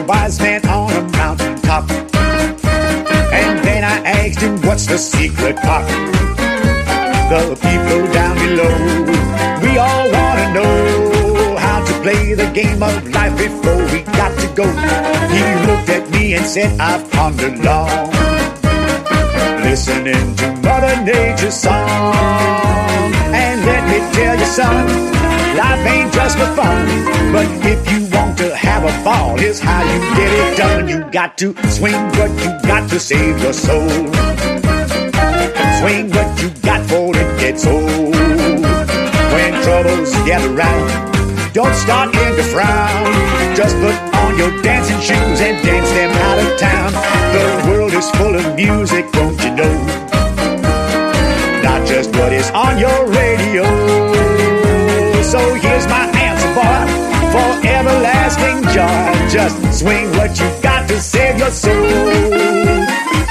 wise man on a mountain top. And then I asked him, what's the secret pop? The people down below, we all want to know how to play the game of life before we got to go. He looked at me and said, I've pondered long, listening to Mother Nature's song. And let me tell you, son, life ain't just for fun, but if you want to have a ball, here's how you get it done. You got to swing what you got to save your soul. Swing what you got for it gets old. When troubles gather round, don't start in to frown. Just put on your dancing shoes and dance them out of town. The world is full of music, don't you know? Not just what is on your radio. So here's my answer, boy, for everlasting joy. Just swing what you got to save your soul.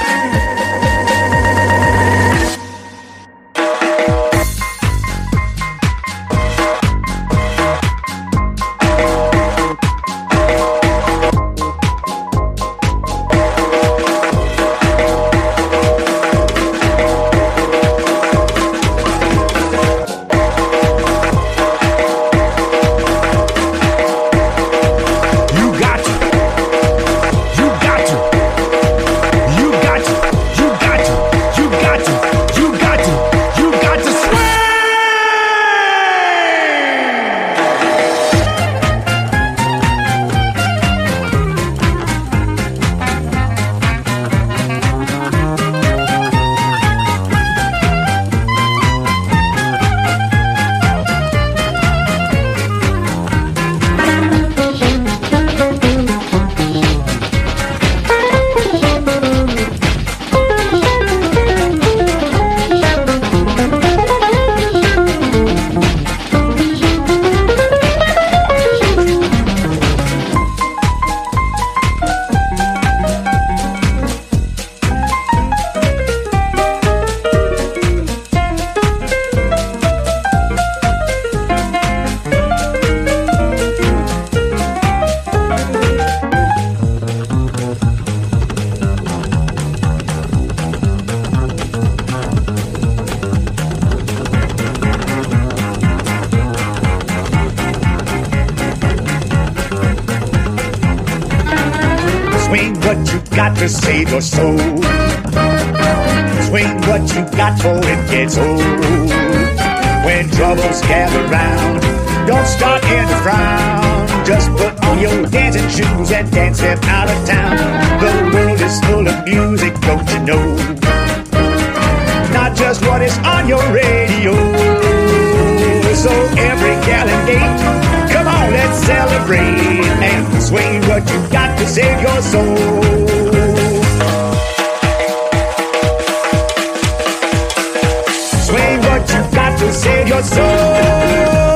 To save your soul. Swing what you got for it gets old. When troubles gather round, don't start in to frown. Just put on your dancing shoes and dance them out of town. The world is full of music, don't you know? Not just what is on your radio. So every gal and gate, come on, let's celebrate and swing what you got to save your soul. Swing what you got to save your soul.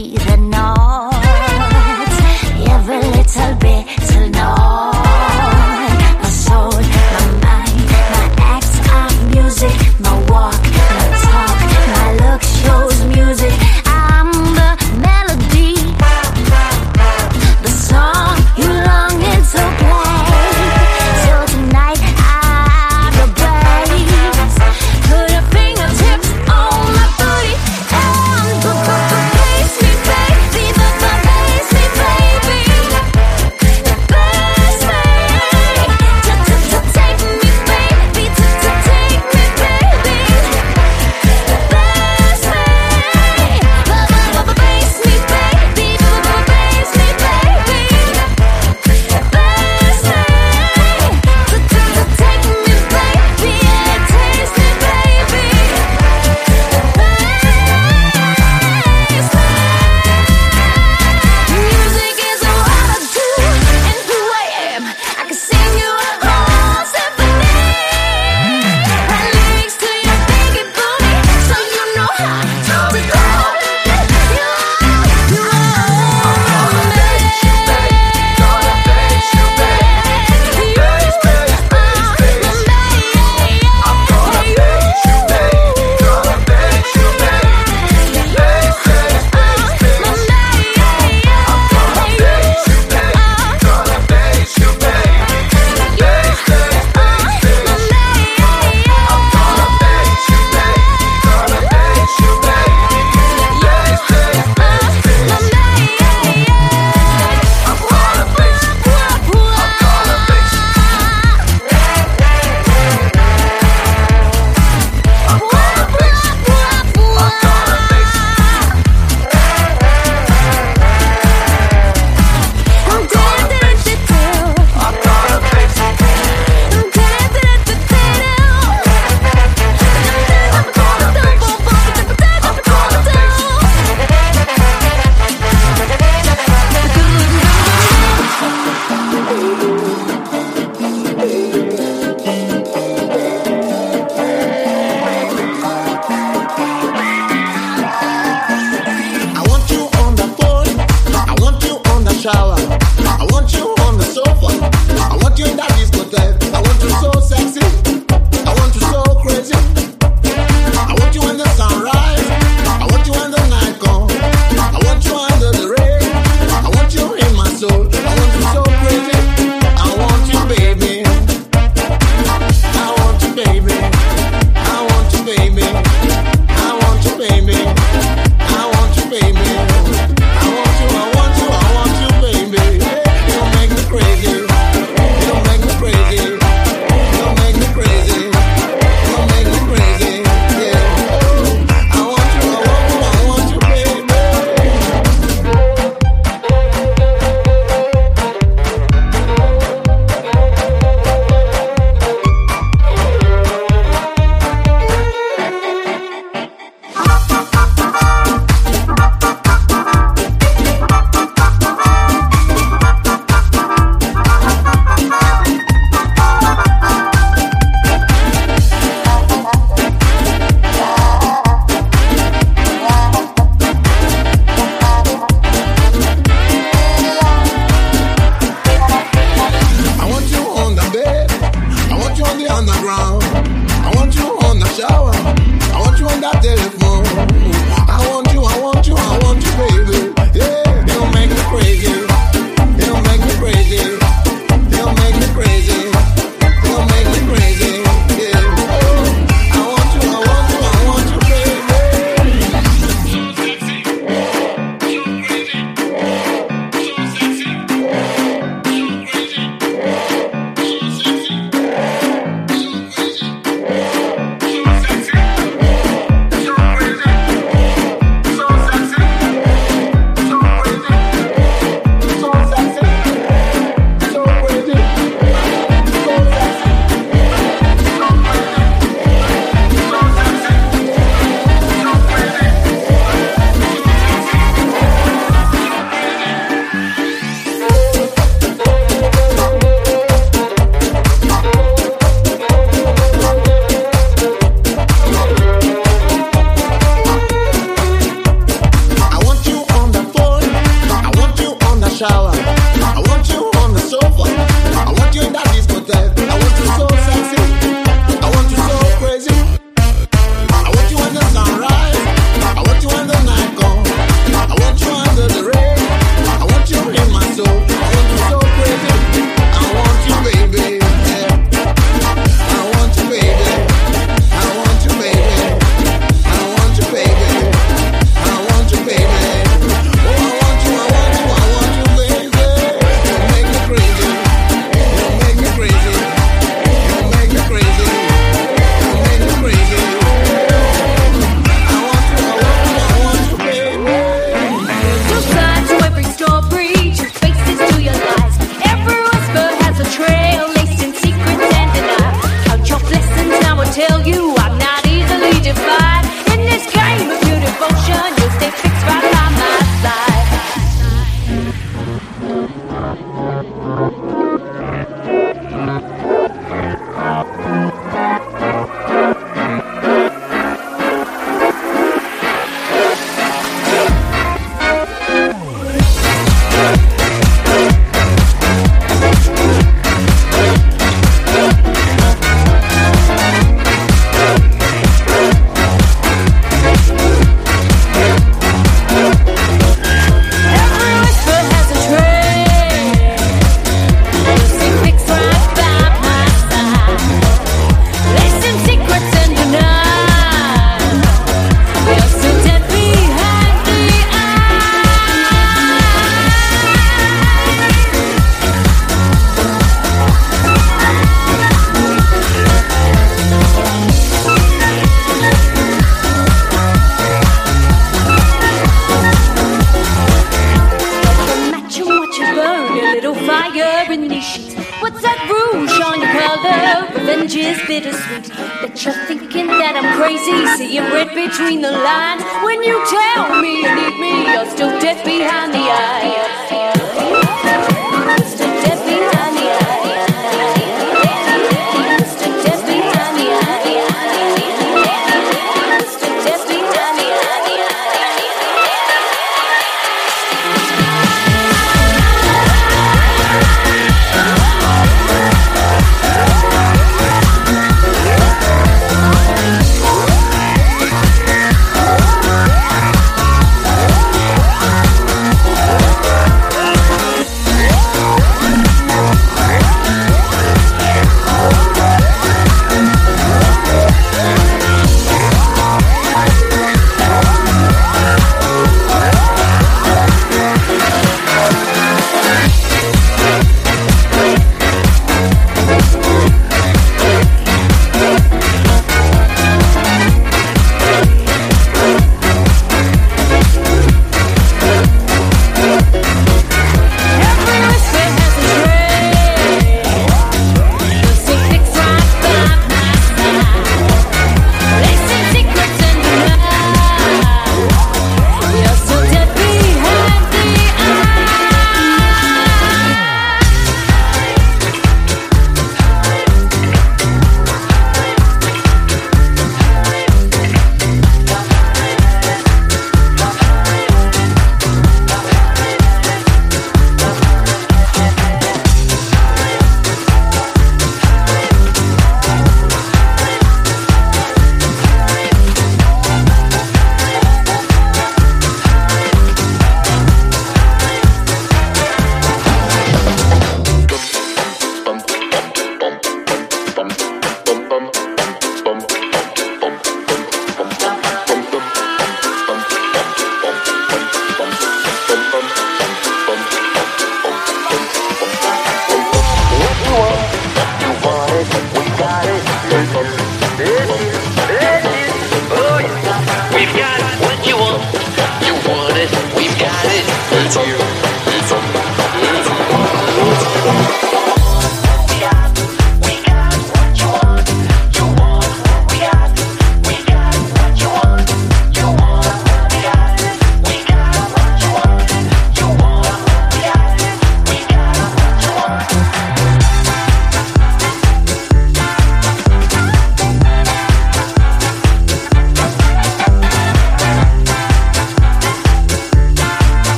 Every little bit to know.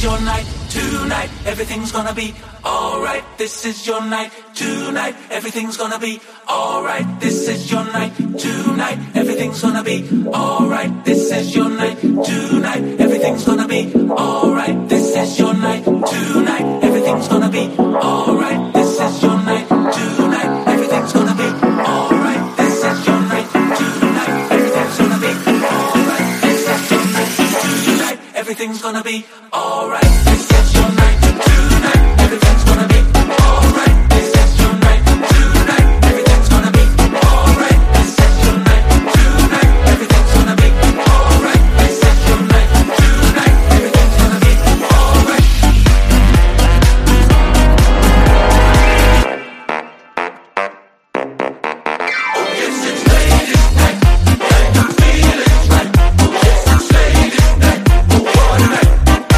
your night tonight. Everything's gonna be alright. This is your night tonight. Everything's gonna be alright. This is your night tonight. Everything's gonna be alright. This is your night tonight. Everything's gonna be alright. This is your night tonight. Everything's gonna be alright. This is your night tonight. Everything's gonna be alright. This is your night tonight. Everything's gonna be alright. This is your night tonight. Everything's gonna be alright. This is your night tonight. Everything's gonna be alright. This is your night tonight. Everything's gonna be alright. This is your night tonight. Everything's gonna be alright. This is your night tonight. Everything's gonna be alright. Oh yes, it's ladies' night. And the feeling's right. Oh yes, it's ladies' night. Oh what a night.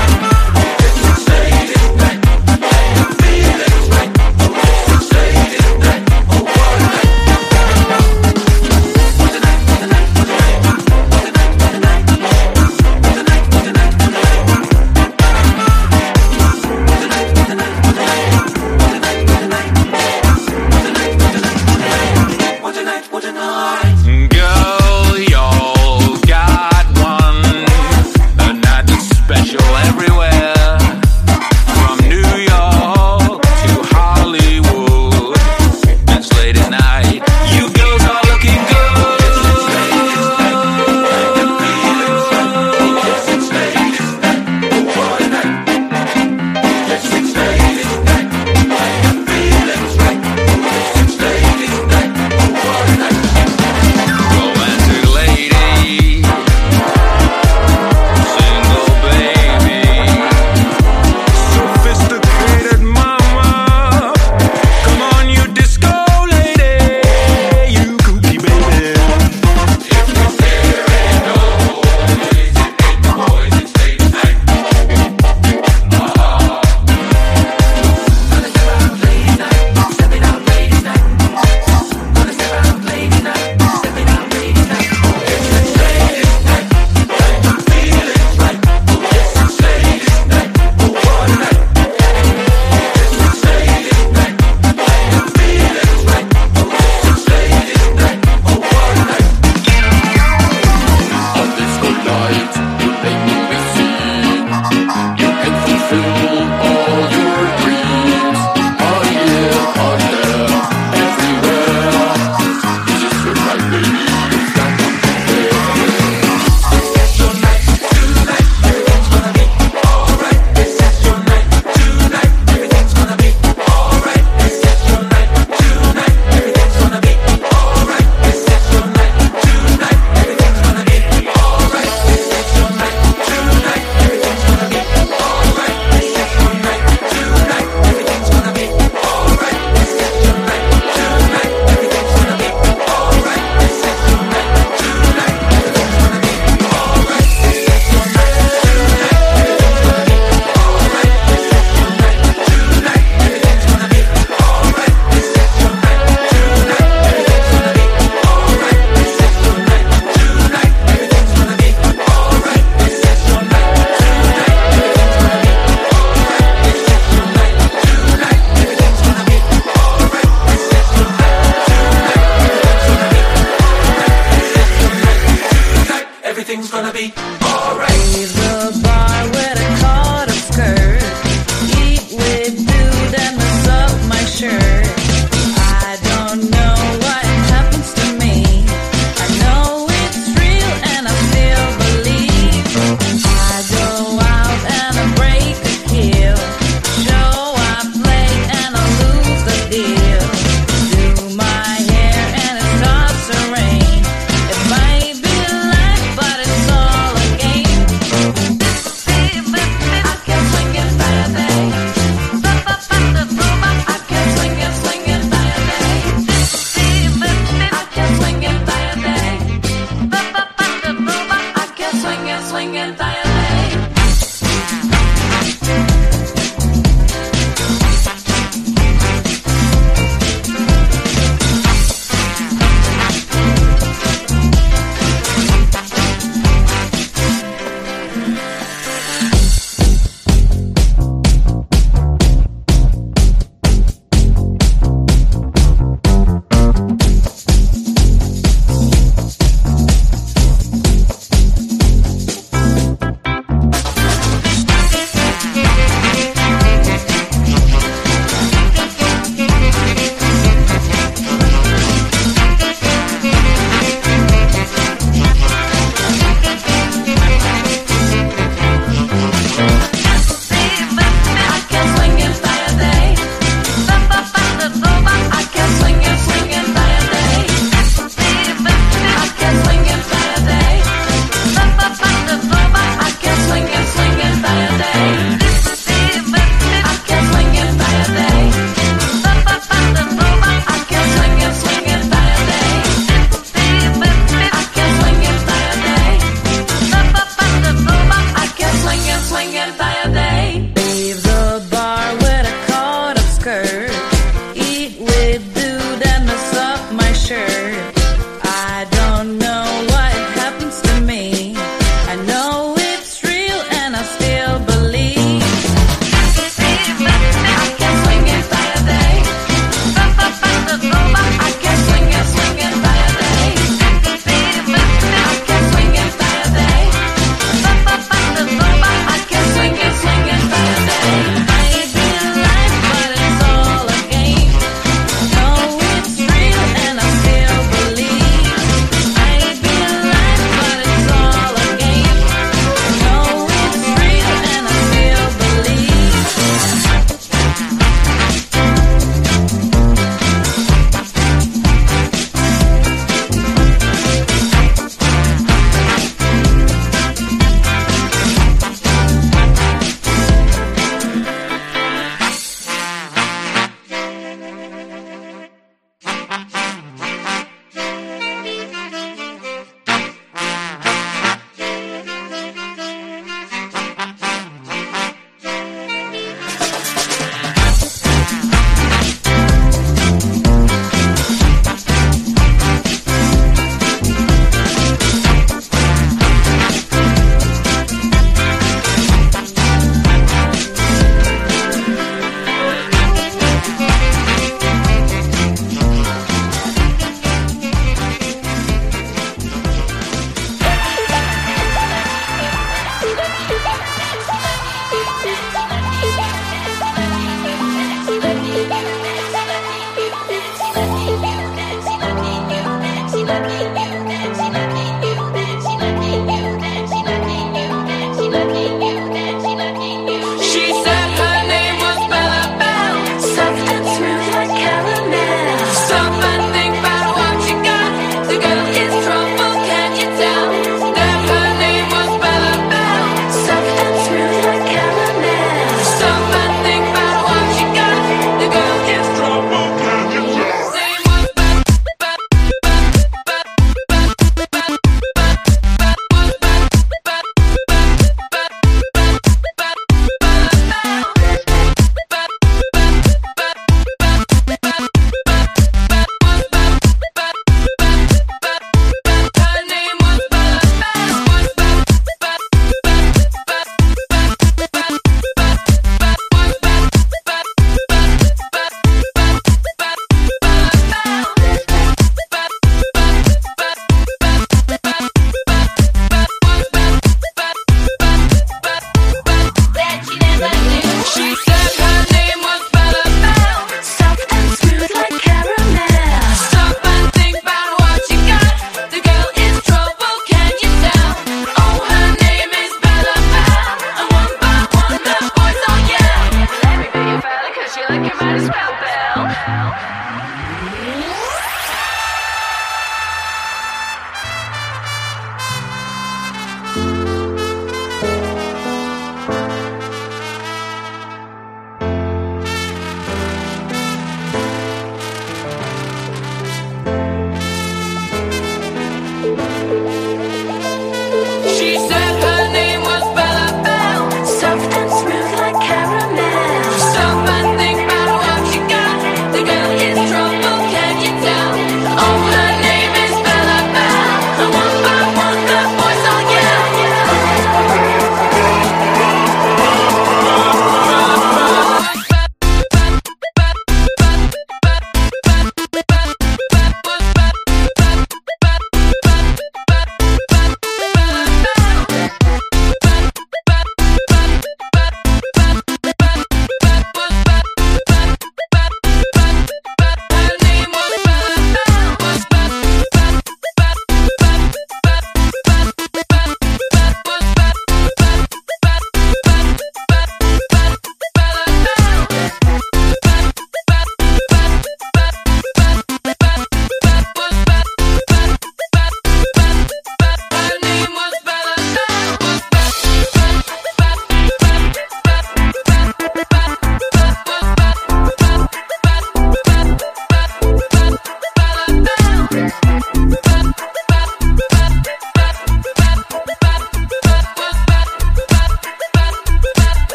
Everything's gonna be alright. Leave the bar with a coat of skirt. Eat with dude and mess up my shirt. I don't know what happens to me. I know it's real and I still believe. I go out and I break a kill. Show I play and I lose the deal. Do my hair and it starts to rain. It might be light, but it's all a game. I can swing it by a day. I can swing it by a day. I can swing it by a day. I can swing it by a day.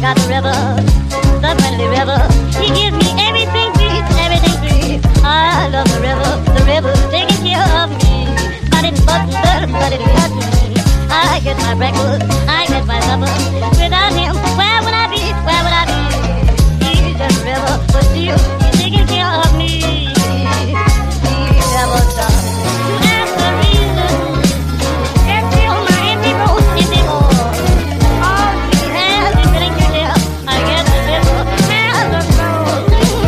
got the river, the friendly river. He gives me everything sweet, everything sweet. I love the river taking care of me. But it got me. I get my breakfast, I get my supper. Without him, where would I be? Where would I be? He's just a river, but still he's taking care of me. He never stops to ask the reason. Can't feel my empty road anymore. All he has is willing to tell. I get the river as a flow.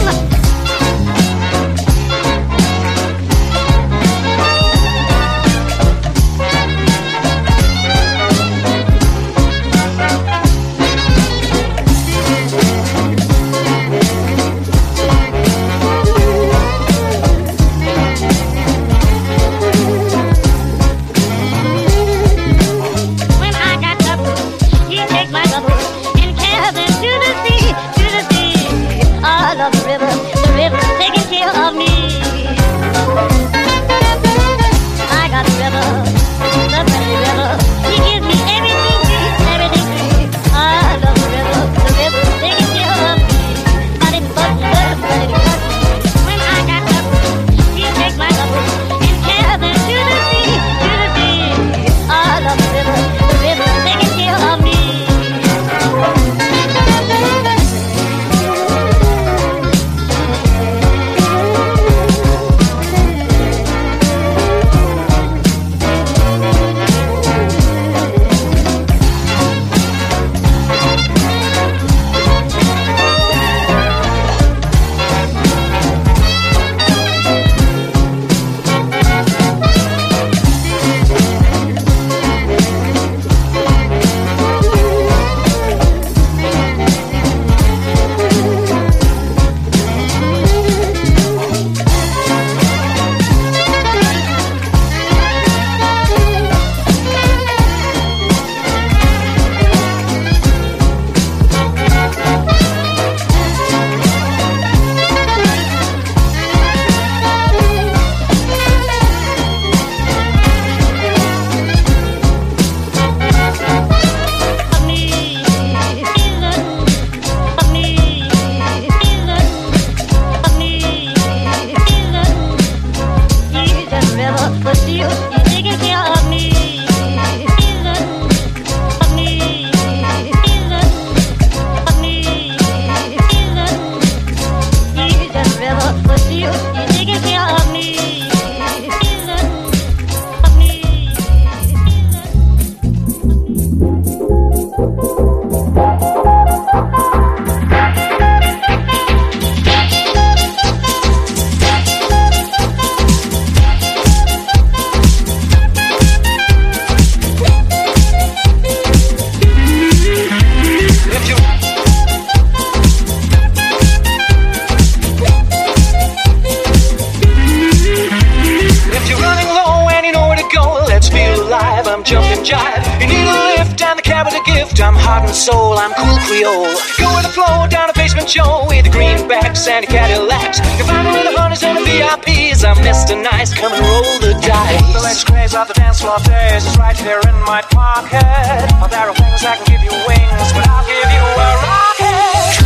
Soul, I'm cool Creole. Go with the flow down a basement show with the greenbacks and the Cadillacs. You find me with the hunters and the VIPs. I'm Mr. Nice, come and roll the dice. The latest craze of the dance floor days is right here in my pocket. Oh, there are things that can give you wings, but I'll give you a rocket.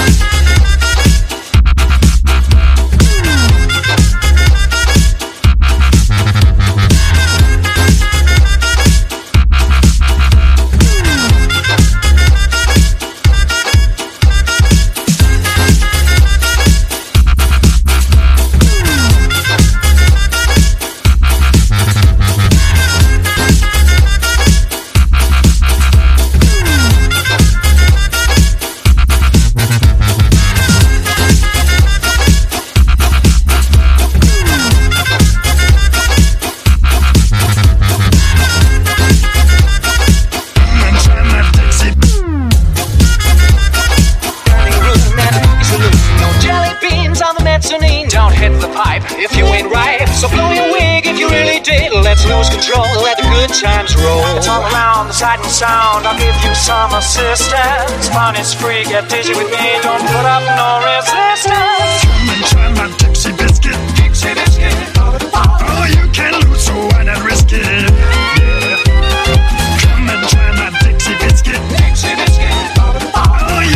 If you ain't right, so blow your wig if you really did. Let's lose control, let the good times roll. It's all around the sight and sound. I'll give you some assistance. Fun is free, get dizzy with me. Don't put up no resistance. Come and try my Dixie biscuit. Dixie biscuit. Oh, you can lose, so why not risk it? Yeah. Come and try my Dixie biscuit. Dixie biscuit. Oh,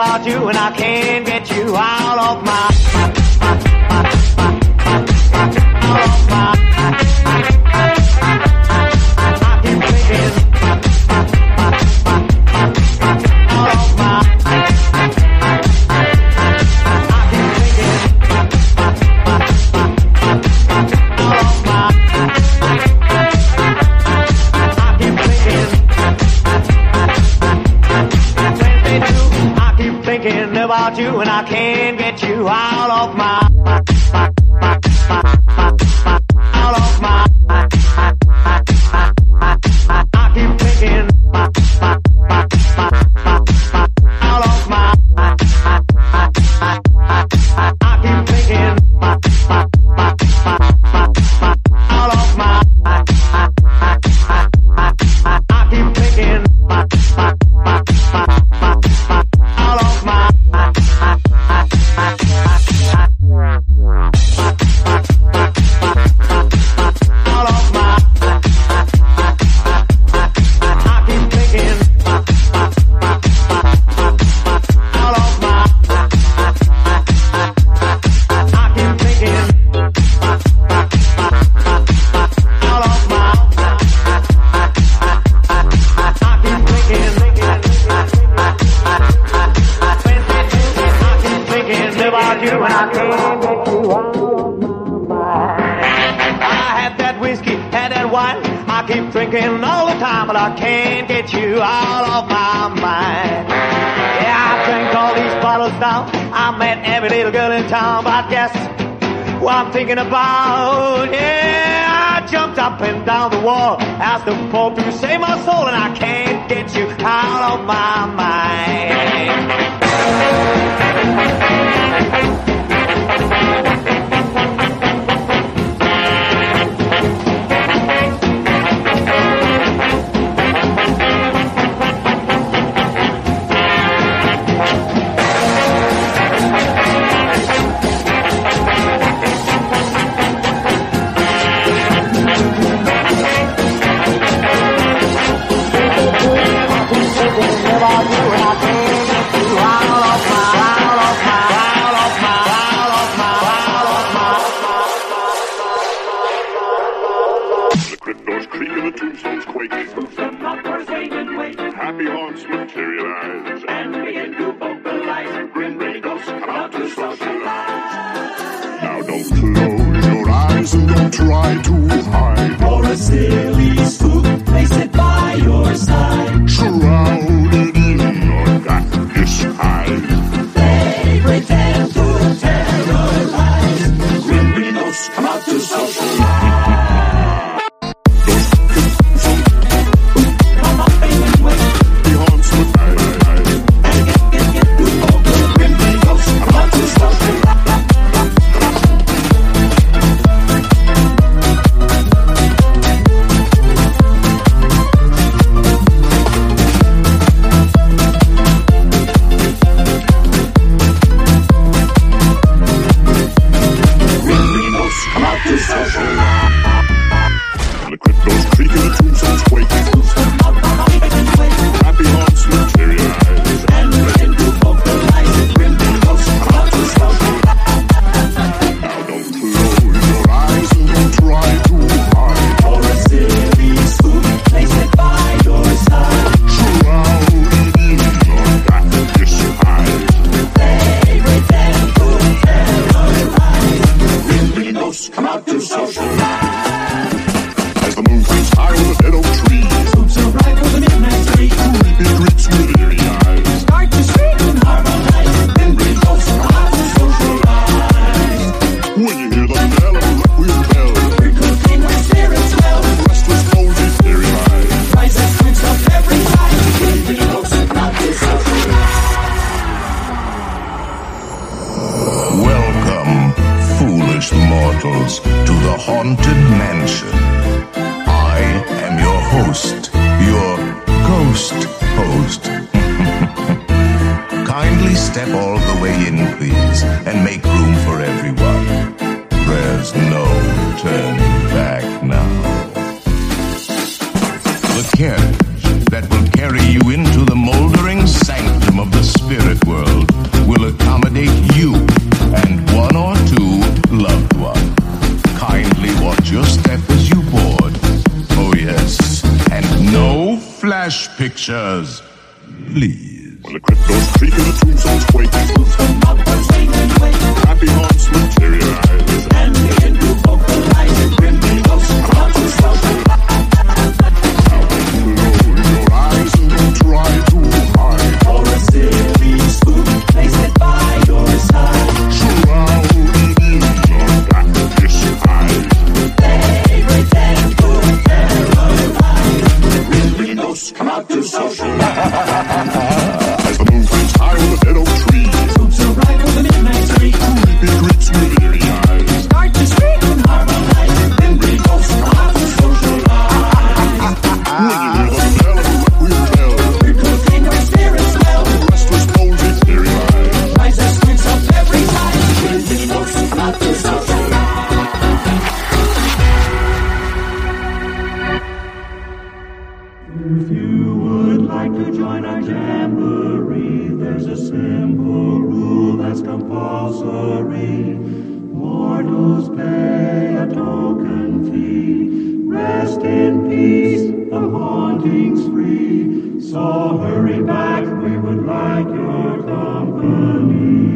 about you, and I can't get you out of my. About you, and I can't get you out of my. Out of my. I keep thinking. Out of my. I keep thinking. Out of my. I keep thinking. Out of my. Drinking all the time, but I can't get you out of my mind. Yeah, I drank all these bottles now. I met every little girl in town, but guess what I'm thinking about? Yeah, I jumped up and down the wall, asked the Pope to save my soul, and I can't get you out of my mind. Happy haunts materialize and begin to vocalize. Grim Grinny Ghosts come out to socialize. Now don't close your eyes and don't try to hide. For a silly spook, place it by your side. Shrouded in a dark disguise, They pretend to terrorize. Grim Grinny Ghosts come out to socialize. That will carry you into the moldering sanctum of the spirit world. Flash Pictures. Please. When the crypto's creaking, the tombstone's quaking. Happy haunts materialize. And begin to vocalize. Grimly ghosts come out to socialize. Now close your eyes and don't try to hide. For a silly spook, place it by your side. Shrouded in your blackness hide. They pretend to terrorize. Grimly ghosts come out to socialize. As the moon climbs high on the dead oak tree, spooks arrive with the midnight tree. Creepy creeps with leery eyes start to scream and harmonize. Grimly ghosts come out to socialize. When you hear the bell of a requiem bell, we're cooking our spirits well. Restless bones etherealize. Rise as squints up every time. Grimly ghosts come out to socialize. If you would like to join our jamboree, there's a simple rule that's compulsory. Mortals pay a token fee. Rest in peace, the haunting's free. So hurry back, we would like your company.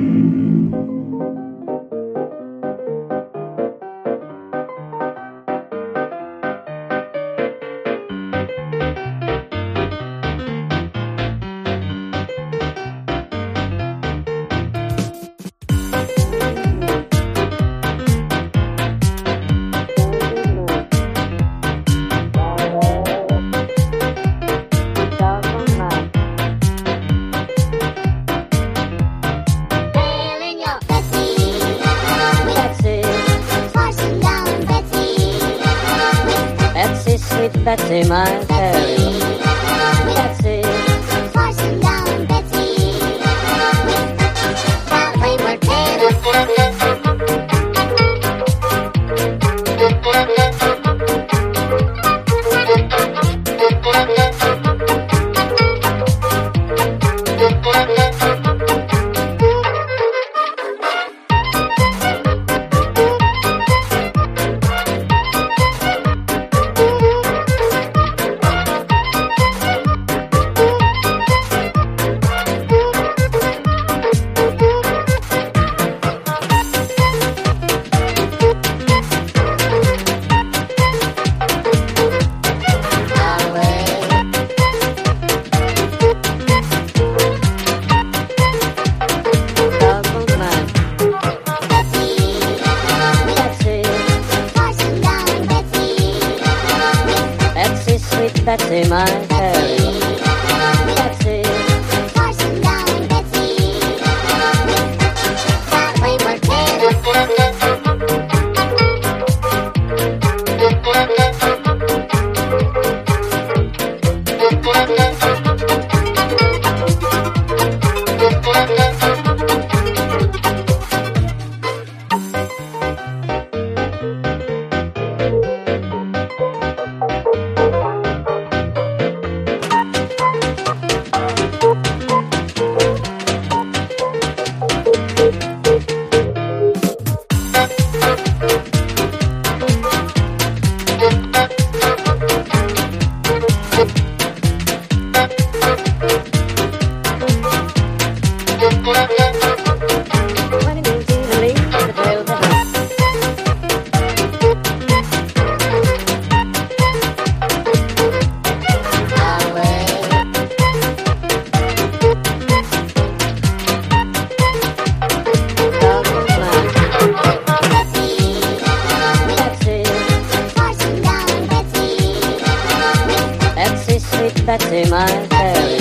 Betsy, my fairy. Betsy, Forcing down Betsy. The wayward Betsy, my fairy. Betsy, Forcing down Betsy. The wayward Betsy, my fairy.